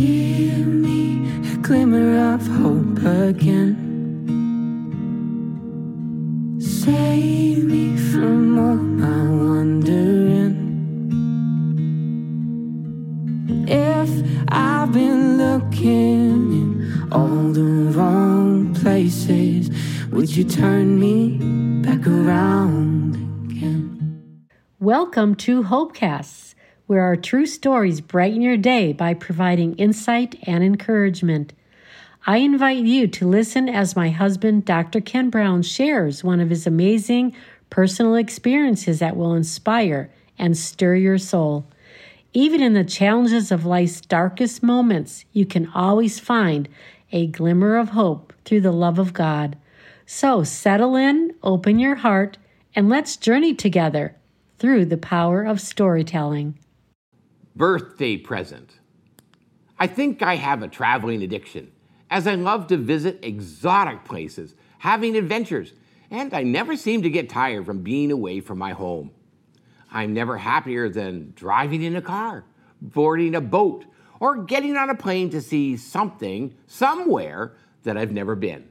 Give me a glimmer of hope again. Save me from all my wandering. If I've been looking in all the wrong places, would you turn me back around again? Welcome to Hopecasts, where our true stories brighten your day by providing insight and encouragement. I invite you to listen as my husband, Dr. Ken Brown, shares one of his amazing personal experiences that will inspire and stir your soul. Even in the challenges of life's darkest moments, you can always find a glimmer of hope through the love of God. So settle in, open your heart, and let's journey together through the power of storytelling. Birthday present. I think I have a traveling addiction, as I love to visit exotic places, having adventures, and I never seem to get tired from being away from my home. I'm never happier than driving in a car, boarding a boat, or getting on a plane to see something, somewhere that I've never been.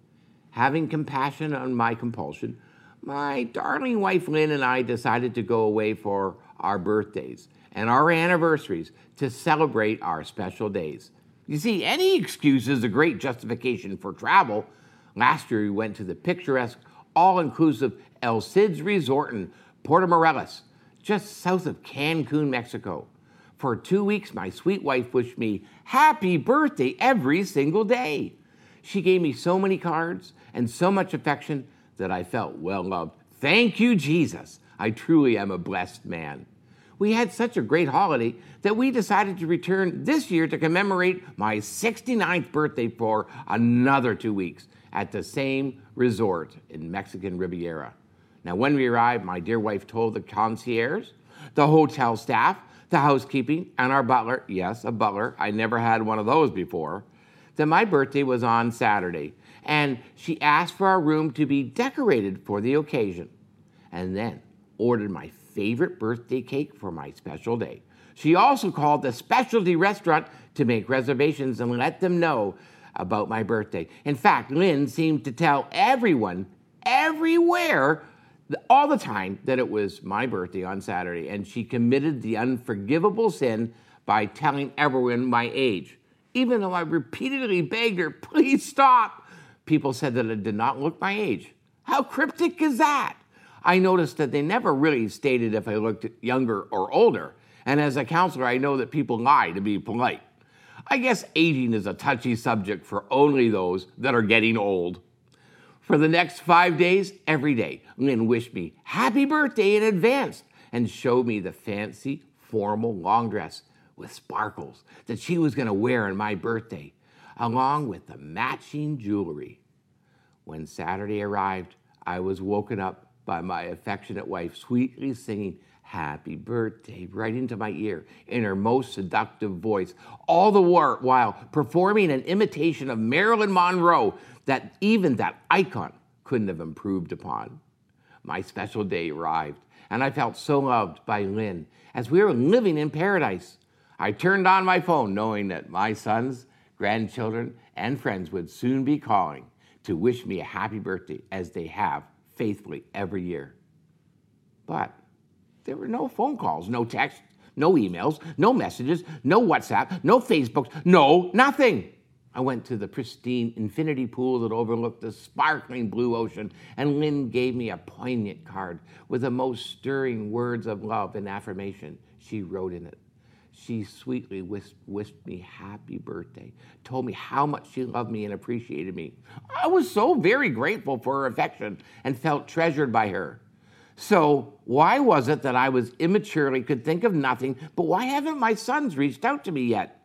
Having compassion on my compulsion, my darling wife Lynn and I decided to go away for our birthdays and our anniversaries to celebrate our special days. You see, any excuse is a great justification for travel. Last year we went to the picturesque, all-inclusive El Cid's Resort in Puerto Morelos, just south of Cancun, Mexico. For 2 weeks, my sweet wife wished me happy birthday every single day. She gave me so many cards and so much affection that I felt well loved. Thank you, Jesus. I truly am a blessed man. We had such a great holiday that we decided to return this year to commemorate my 69th birthday for another 2 weeks at the same resort in Mexican Riviera. Now, when we arrived, my dear wife told the concierge, the hotel staff, the housekeeping, and our butler, yes, a butler, I never had one of those before, that my birthday was on Saturday, and she asked for our room to be decorated for the occasion, and then ordered my favorite birthday cake for my special day. She also called the specialty restaurant to make reservations and let them know about my birthday. In fact, Lynn seemed to tell everyone, everywhere, all the time that it was my birthday on Saturday, and she committed the unforgivable sin by telling everyone my age. Even though I repeatedly begged her, please stop, people said that it did not look my age. How cryptic is that? I noticed that they never really stated if I looked younger or older. And as a counselor, I know that people lie to be polite. I guess aging is a touchy subject for only those that are getting old. For the next 5 days, every day, Lynn wished me happy birthday in advance and showed me the fancy, formal long dress with sparkles that she was going to wear on my birthday, along with the matching jewelry. When Saturday arrived, I was woken up by my affectionate wife sweetly singing happy birthday right into my ear in her most seductive voice, all the while performing an imitation of Marilyn Monroe that even that icon couldn't have improved upon. My special day arrived, and I felt so loved by Lynn as we were living in paradise. I turned on my phone knowing that my sons, grandchildren, and friends would soon be calling to wish me a happy birthday as they have faithfully every year. But there were no phone calls, no texts, no emails, no messages, no WhatsApp, no Facebook, no nothing. I went to the pristine infinity pool that overlooked the sparkling blue ocean, and Lynn gave me a poignant card with the most stirring words of love and affirmation. She wrote in it. She sweetly wished me happy birthday, told me how much she loved me and appreciated me. I was so very grateful for her affection and felt treasured by her. So why was it that I was immaturely could think of nothing, but why haven't my sons reached out to me yet?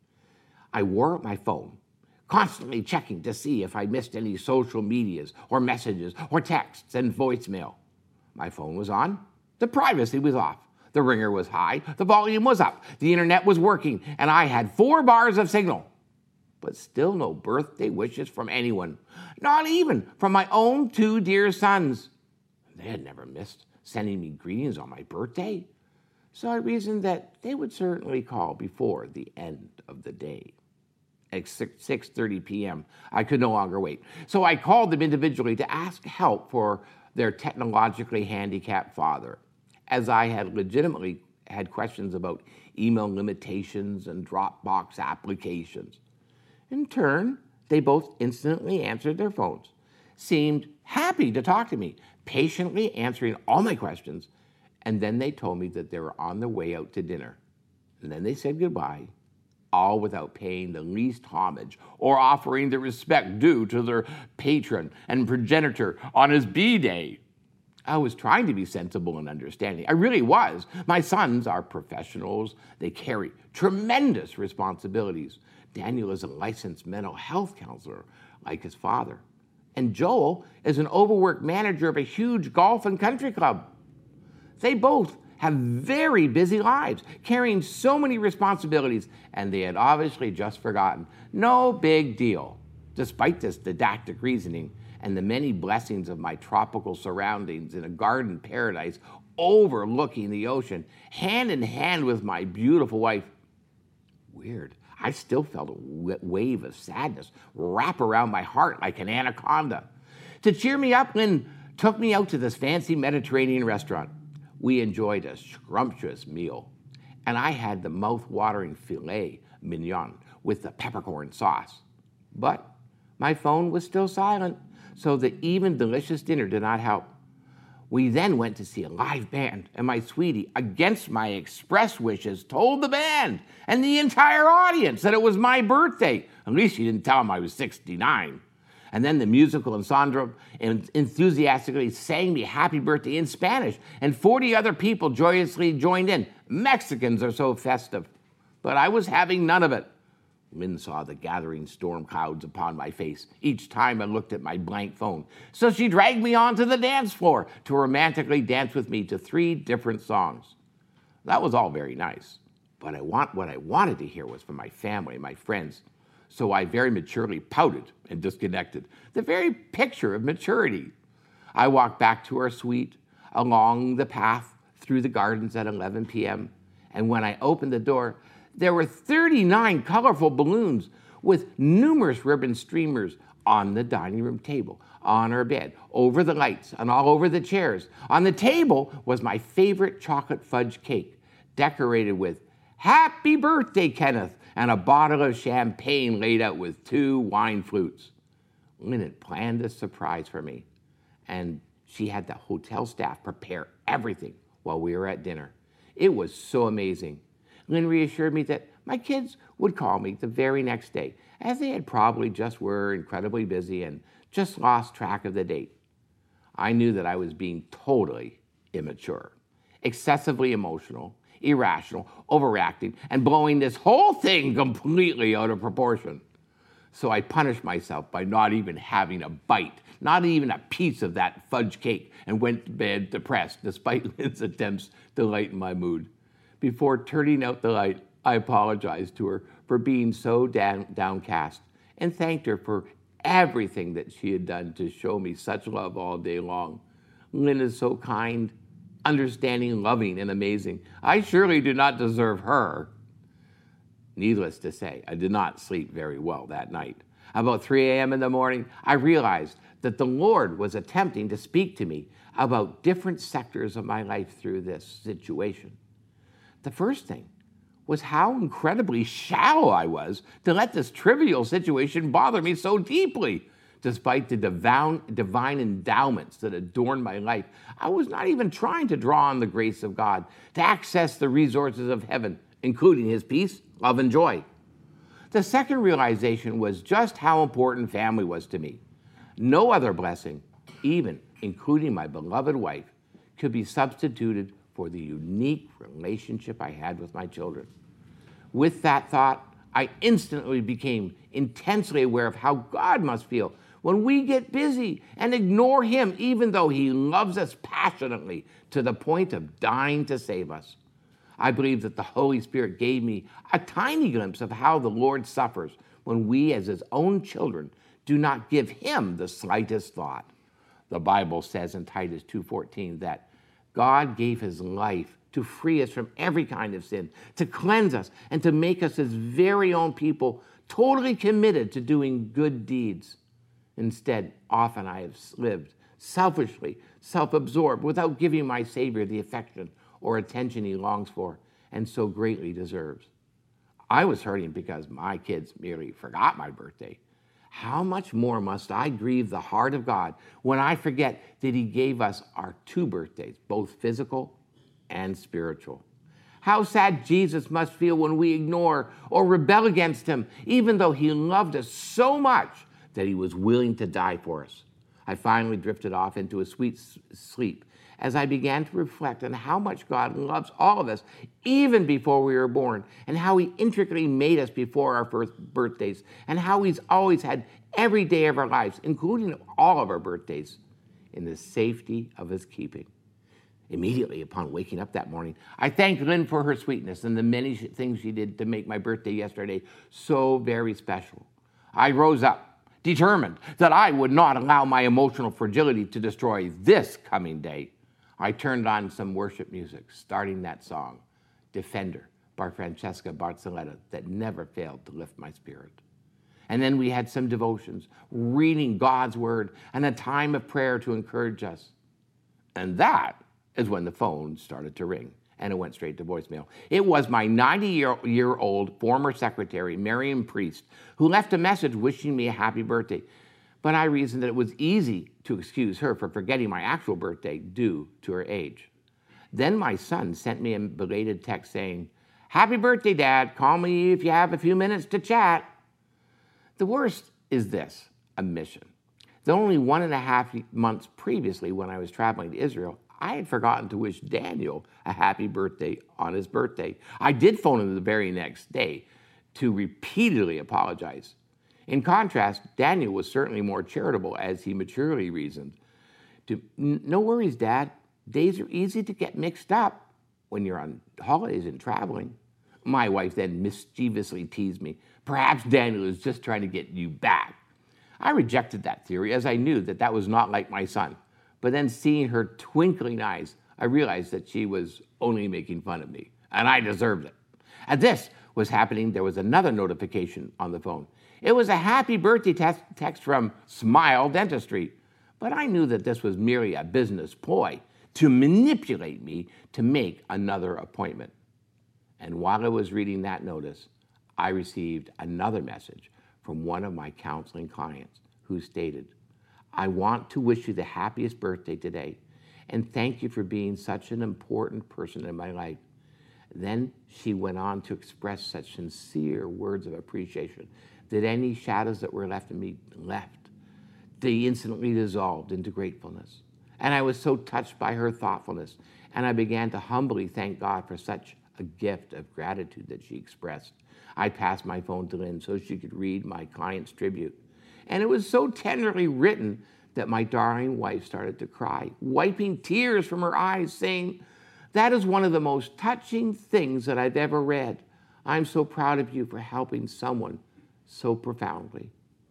I wore out my phone, constantly checking to see if I missed any social medias or messages or texts and voicemail. My phone was on, the privacy was off. The ringer was high, the volume was up, the internet was working, and I had 4 bars of signal. But still no birthday wishes from anyone, not even from my own 2 dear sons. They had never missed sending me greetings on my birthday. So I reasoned that they would certainly call before the end of the day. At 6:30 p.m., I could no longer wait. So I called them individually to ask help for their technologically handicapped father, as I had legitimately had questions about email limitations and Dropbox applications. In turn, they both instantly answered their phones, seemed happy to talk to me, patiently answering all my questions, and then they told me that they were on their way out to dinner. And then they said goodbye, all without paying the least homage or offering the respect due to their patron and progenitor on his B-Day. I was trying to be sensible and understanding. I really was. My sons are professionals. They carry tremendous responsibilities. Daniel is a licensed mental health counselor like his father. And Joel is an overworked manager of a huge golf and country club. They both have very busy lives, carrying so many responsibilities, and they had obviously just forgotten. No big deal. Despite this didactic reasoning and the many blessings of my tropical surroundings in a garden paradise overlooking the ocean, hand in hand with my beautiful wife, weird, I still felt a wave of sadness wrap around my heart like an anaconda. To cheer me up, Lynn took me out to this fancy Mediterranean restaurant. We enjoyed a scrumptious meal, and I had the mouth-watering filet mignon with the peppercorn sauce. But my phone was still silent, so the even delicious dinner did not help. We then went to see a live band, and my sweetie, against my express wishes, told the band and the entire audience that it was my birthday. At least she didn't tell them I was 69. And then the musical ensemble enthusiastically sang me happy birthday in Spanish, and 40 other people joyously joined in. Mexicans are so festive. But I was having none of it. Lynn saw the gathering storm clouds upon my face each time I looked at my blank phone. So she dragged me onto the dance floor to romantically dance with me to 3 different songs. That was all very nice. But what I wanted to hear was from my family, my friends. So I very maturely pouted and disconnected, the very picture of maturity. I walked back to our suite, along the path through the gardens at 11 p.m., and when I opened the door, there were 39 colorful balloons with numerous ribbon streamers on the dining room table, on our bed, over the lights, and all over the chairs. On the table was my favorite chocolate fudge cake, decorated with "Happy Birthday, Kenneth," and a bottle of champagne laid out with 2 wine flutes. Lynn had planned a surprise for me, and she had the hotel staff prepare everything while we were at dinner. It was so amazing. Lynn reassured me that my kids would call me the very next day, as they had probably just were incredibly busy and just lost track of the date. I knew that I was being totally immature, excessively emotional, irrational, overreacting, and blowing this whole thing completely out of proportion. So I punished myself by not even having a bite, not even a piece of that fudge cake, and went to bed depressed despite Lynn's attempts to lighten my mood. Before turning out the light, I apologized to her for being so downcast and thanked her for everything that she had done to show me such love all day long. Lynn is so kind, understanding, loving, and amazing. I surely do not deserve her. Needless to say, I did not sleep very well that night. About 3 a.m. in the morning, I realized that the Lord was attempting to speak to me about different sectors of my life through this situation. The first thing was how incredibly shallow I was to let this trivial situation bother me so deeply. Despite the divine endowments that adorn my life, I was not even trying to draw on the grace of God to access the resources of heaven, including His peace, love, and joy. The second realization was just how important family was to me. No other blessing, even including my beloved wife, could be substituted for the unique relationship I had with my children. With that thought, I instantly became intensely aware of how God must feel when we get busy and ignore Him, even though He loves us passionately to the point of dying to save us. I believe that the Holy Spirit gave me a tiny glimpse of how the Lord suffers when we, as His own children, do not give Him the slightest thought. The Bible says in Titus 2:14 that God gave His life to free us from every kind of sin, to cleanse us, and to make us his very own people, totally committed to doing good deeds. Instead, often I have lived selfishly, self-absorbed, without giving my Savior the affection or attention he longs for and so greatly deserves. I was hurting because my kids merely forgot my birthday. How much more must I grieve the heart of God when I forget that he gave us our two birthdays, both physical and spiritual? How sad Jesus must feel when we ignore or rebel against him, even though he loved us so much that he was willing to die for us. I finally drifted off into a sweet sleep as I began to reflect on how much God loves all of us, even before we were born, and how he intricately made us before our first birthdays, and how he's always had every day of our lives, including all of our birthdays, in the safety of his keeping. Immediately upon waking up that morning, I thanked Lynn for her sweetness and the many things she did to make my birthday yesterday so very special. I rose up, determined that I would not allow my emotional fragility to destroy this coming day. I turned on some worship music, starting that song, Defender, by Francesca Barzaletta, that never failed to lift my spirit. And then we had some devotions, reading God's word, and a time of prayer to encourage us. And that is when the phone started to ring, and it went straight to voicemail. It was my 90-year-old former secretary, Miriam Priest, who left a message wishing me a happy birthday. But I reasoned that it was easy to excuse her for forgetting my actual birthday due to her age. Then my son sent me a belated text saying, "Happy birthday, Dad. Call me if you have a few minutes to chat." The worst is this, a mission. That only 1.5 months previously, when I was traveling to Israel, I had forgotten to wish Daniel a happy birthday on his birthday. I did phone him the very next day to repeatedly apologize. In contrast, Daniel was certainly more charitable as he maturely reasoned. No worries, Dad. Days are easy to get mixed up when you're on holidays and traveling. My wife then mischievously teased me. Perhaps Daniel is just trying to get you back. I rejected that theory as I knew that that was not like my son. But then seeing her twinkling eyes, I realized that she was only making fun of me, and I deserved it. As this was happening, there was another notification on the phone. It was a happy birthday text from Smile Dentistry, but I knew that this was merely a business ploy to manipulate me to make another appointment. And while I was reading that notice, I received another message from one of my counseling clients who stated, "I want to wish you the happiest birthday today and thank you for being such an important person in my life." Then she went on to express such sincere words of appreciation that any shadows that were left in me left. They instantly dissolved into gratefulness. And I was so touched by her thoughtfulness, and I began to humbly thank God for such a gift of gratitude that she expressed. I passed my phone to Lynn so she could read my client's tribute. And it was so tenderly written that my darling wife started to cry, wiping tears from her eyes, saying, "That is one of the most touching things that I've ever read. I'm so proud of you for helping someone so profoundly."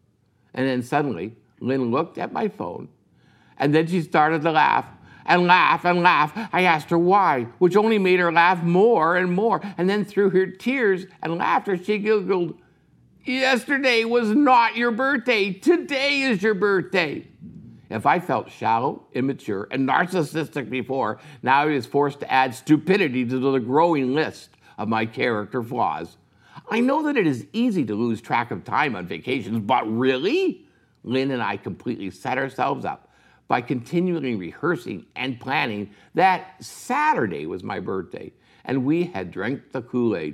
And then suddenly, Lynn looked at my phone, and then she started to laugh and laugh and laugh. I asked her why, which only made her laugh more and more. And then through her tears and laughter, she giggled, "Yesterday was not your birthday. Today is your birthday." If I felt shallow, immature, and narcissistic before, now I was forced to add stupidity to the growing list of my character flaws. I know that it is easy to lose track of time on vacations, but really? Lynn and I completely set ourselves up by continually rehearsing and planning that Saturday was my birthday, and we had drank the Kool-Aid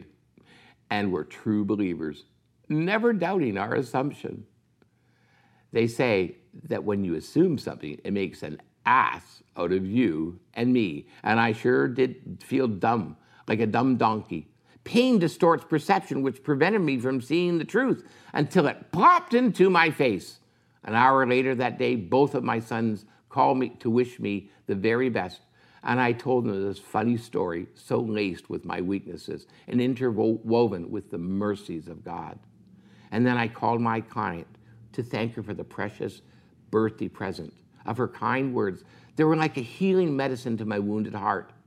and were true believers, never doubting our assumption. They say that when you assume something, it makes an ass out of you and me, and I sure did feel dumb, like a dumb donkey. Pain distorts perception, which prevented me from seeing the truth until it popped into my face. An hour later that day, both of my sons called me to wish me the very best, and I told them this funny story, so laced with my weaknesses and interwoven with the mercies of God. And then I called my client to thank her for the precious birthday present of her kind words. They were like a healing medicine to my wounded heart.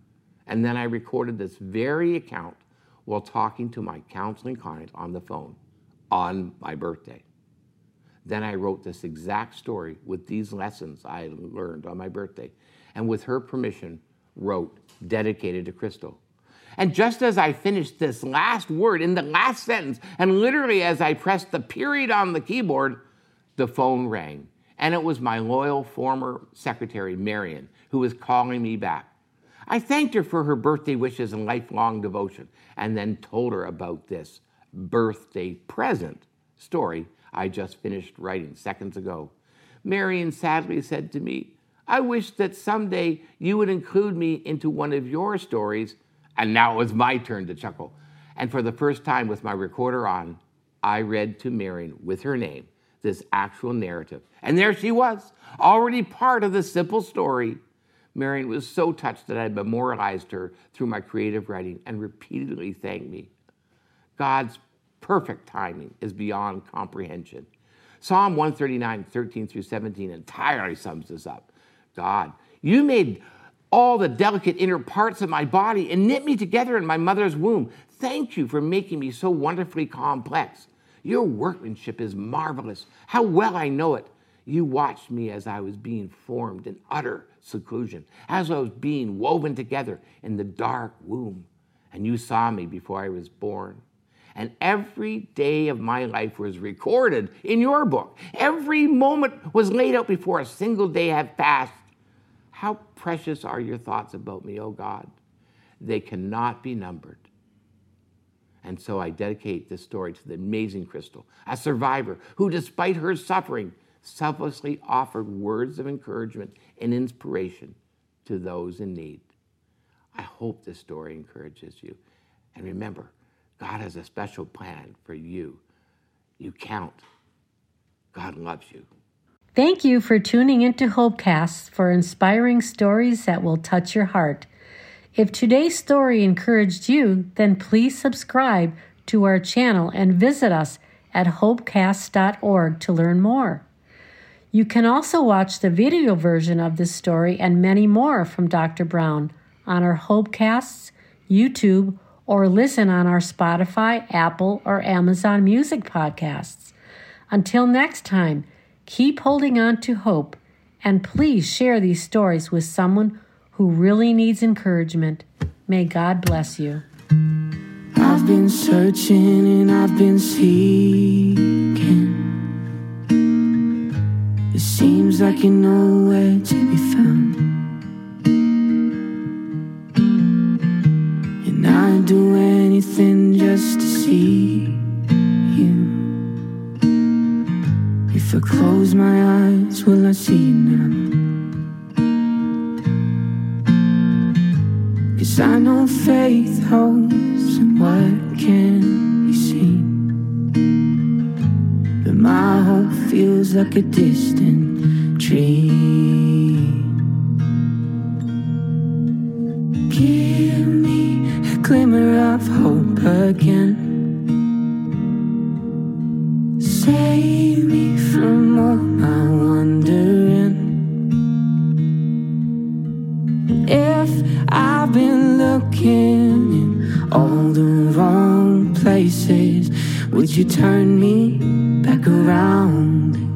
And then I recorded this very account while talking to my counseling client on the phone on my birthday. Then I wrote this exact story with these lessons I learned on my birthday, and with her permission, wrote Dedicated to Crystal. And just as I finished this last word in the last sentence, and literally as I pressed the period on the keyboard, the phone rang. And it was my loyal former secretary, Marion, who was calling me back. I thanked her for her birthday wishes and lifelong devotion, and then told her about this birthday present story I just finished writing seconds ago. Marion sadly said to me, I wish that someday you would include me into one of your stories. And now it was my turn to chuckle. And for the first time with my recorder on, I read to Marion with her name this actual narrative. And there she was, already part of the simple story. Marion was so touched that I memorialized her through my creative writing and repeatedly thanked me. God's perfect timing is beyond comprehension. Psalm 139, 13 through 17 entirely sums this up. God, you made all the delicate inner parts of my body and knit me together in my mother's womb. Thank you for making me so wonderfully complex. Your workmanship is marvelous. How well I know it. You watched me as I was being formed in utter seclusion, as I was being woven together in the dark womb. And you saw me before I was born. And every day of my life was recorded in your book. Every moment was laid out before a single day had passed. How precious are your thoughts about me, O God. They cannot be numbered. And so I dedicate this story to the amazing Crystal, a survivor who, despite her suffering, selflessly offered words of encouragement and inspiration to those in need. I hope this story encourages you. And remember, God has a special plan for you. You count. God loves you. Thank you for tuning into Hopecasts for inspiring stories that will touch your heart. If today's story encouraged you, then please subscribe to our channel and visit us at hopecasts.org to learn more. You can also watch the video version of this story and many more from Dr. Brown on our Hopecasts, YouTube, or listen on our Spotify, Apple, or Amazon Music podcasts. Until next time, keep holding on to hope, and please share these stories with someone who really needs encouragement. May God bless you. I've been searching and I've been seeking. It seems like you're nowhere to be found. And I'd do anything just to see you. If I close my eyes, will I see you now? 'Cause I know faith holds in what can't be seen, but my hope feels like a distant dream. Give me a glimmer of hope again. Save me from all my wandering. If I've been looking in all the wrong places, would you turn me back around?